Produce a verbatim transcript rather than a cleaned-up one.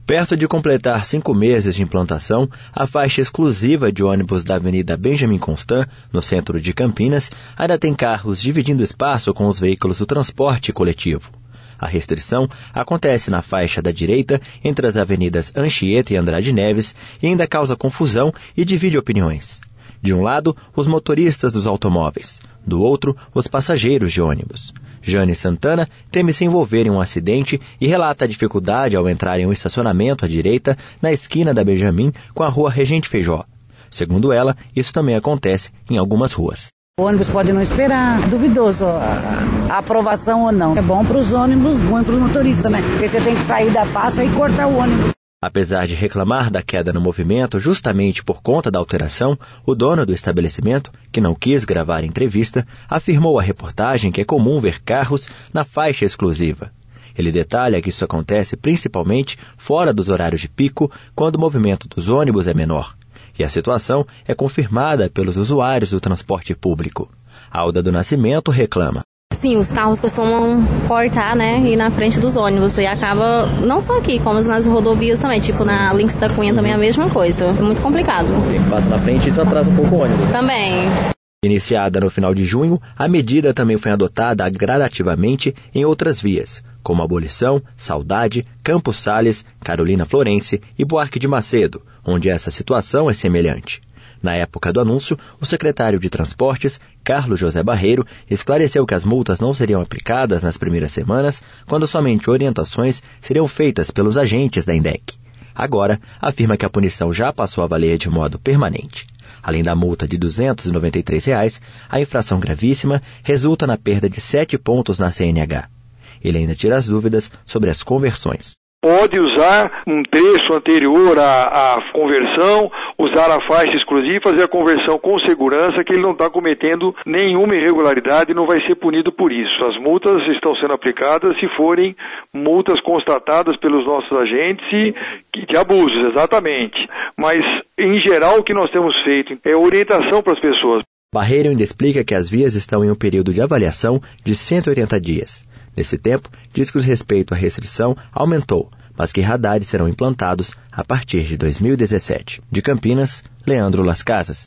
Perto de completar cinco meses de implantação, a faixa exclusiva de ônibus da Avenida Benjamin Constant, no centro de Campinas, ainda tem carros dividindo espaço com os veículos do transporte coletivo. A restrição acontece na faixa da direita entre as avenidas Anchieta e Andrade Neves e ainda causa confusão e divide opiniões. De um lado, os motoristas dos automóveis, do outro, os passageiros de ônibus. Jane Santana teme se envolver em um acidente e relata a dificuldade ao entrar em um estacionamento à direita na esquina da Benjamin com a rua Regente Feijó. Segundo ela, isso também acontece em algumas ruas. O ônibus pode não esperar, duvidoso a, a aprovação ou não. É bom para os ônibus, bom para o motorista, né? Porque você tem que sair da faixa e cortar o ônibus. Apesar de reclamar da queda no movimento justamente por conta da alteração, o dono do estabelecimento, que não quis gravar a entrevista, afirmou à reportagem que é comum ver carros na faixa exclusiva. Ele detalha que isso acontece principalmente fora dos horários de pico, quando o movimento dos ônibus é menor. E a situação é confirmada pelos usuários do transporte público. Alda do Nascimento reclama. Sim, os carros costumam cortar, né, e na frente dos ônibus, e acaba, não só aqui, como nas rodovias também, tipo na Links da Cunha também é a mesma coisa, é muito complicado. Quem passa na frente, isso atrasa um pouco o ônibus. Também. Iniciada no final de junho, a medida também foi adotada gradativamente em outras vias, como Abolição, Saudade, Campos Sales, Carolina Florence e Buarque de Macedo, onde essa situação é semelhante. Na época do anúncio, o secretário de Transportes, Carlos José Barreiro, esclareceu que as multas não seriam aplicadas nas primeiras semanas, quando somente orientações seriam feitas pelos agentes da INDEC. Agora, afirma que a punição já passou a valer de modo permanente. Além da multa de duzentos e noventa e três reais, a infração gravíssima resulta na perda de sete pontos na C N H. Ele ainda tira as dúvidas sobre as conversões. Pode usar um trecho anterior à, à conversão, usar a faixa exclusiva e fazer a conversão com segurança, que ele não está cometendo nenhuma irregularidade e não vai ser punido por isso. As multas estão sendo aplicadas se forem multas constatadas pelos nossos agentes e de abusos, exatamente. Mas, em geral, o que nós temos feito é orientação para as pessoas. Barreiro ainda explica que as vias estão em um período de avaliação de cento e oitenta dias. Nesse tempo, diz que o respeito à restrição aumentou, mas que radares serão implantados a partir de dois mil e dezessete. De Campinas, Leandro Las Casas.